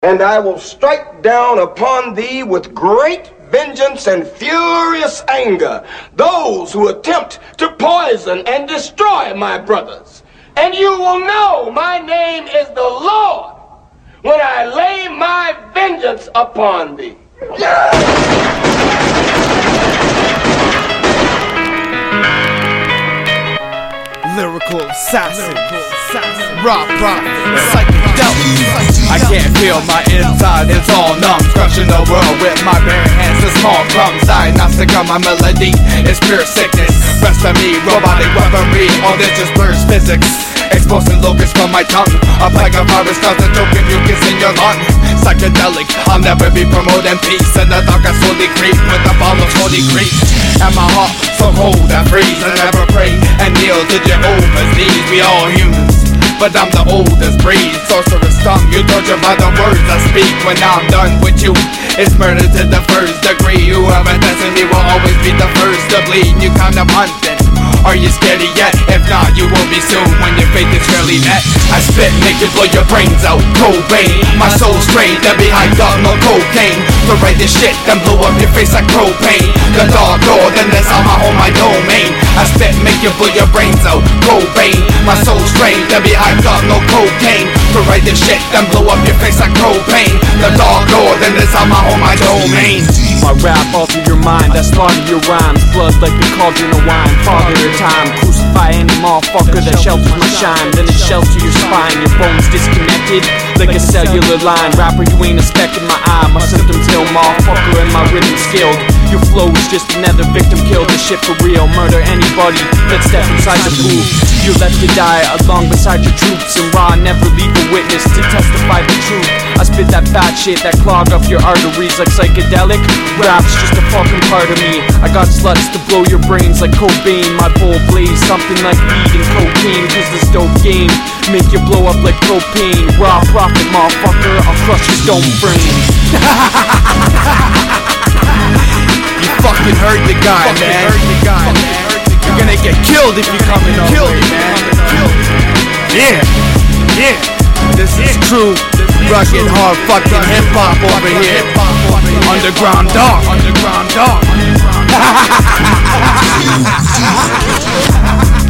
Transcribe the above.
And I will strike down upon thee with great vengeance and furious anger those who attempt to poison and destroy my brothers. And you will know my name is the Lord when I lay my vengeance upon thee. Lyrical assassin, rock, psychedelic. I can't feel my inside, it's all numb. Crushing the world with my bare hands, the small crumbs. Diagnostic on my melody, it's pure sickness. Rest of me, robotic weaponry, all this just blurs physics. Exposing locusts from my tongue, a plague of virus causes choking mucus in your lung. Psychedelic, I'll never be promoting peace. And the dark I slowly creep with the ball of holy creep. And my heart so cold I freeze. I never pray and kneel to Jehovah's knees. We all humans, but I'm the oldest breed. Sorcerer's tongue, you torture by the words I speak. When I'm done with you, it's murder to the first degree. Whoever testing me will always be the first to bleed. You kind of hunting. Are you scared yet? If not, you will be soon when your faith is fairly met. I spit, make you blow your brains out. Cobain, my soul's straight, that be hyped up, no cocaine. To write this shit, then blow up your face like propane. The dark door, then that's how I own my domain. I spit, make you blow your brains out. Cobain, my soul's straight, that be hyped up, no cocaine. To write this shit, then blow up your face like propane. The dark door, then that's how I own my domain. My rap alter your mind, I slaughter your rhymes. Blood like the cauldron of wine, father of time. Crucify any motherfucker that shelters my shine. Then it shells to your spine, your bones disconnected like a cellular line. Rapper, you ain't a speck in my eye. My symptoms ill, motherfucker, and my rhythm skilled. Your flow is just another victim killed. This shit for real, murder anybody that step inside the booth. You're left to die along beside your troops. And Raw never leave a witness to testify the truth. I spit that fat shit that clog up your arteries like psychedelic. Rap's just a fucking part of me. I got sluts to blow your brains like Cobain. My bowl blaze something like weed and cocaine. Cause this dope game make you blow up like propane. Raw profit, motherfucker, I'll crush your dome frame. You fucking heard the guy, man. You're gonna get killed if you come in over here, man. Yeah. This is true, rugged, hard fucking hip hop over here. Underground dog.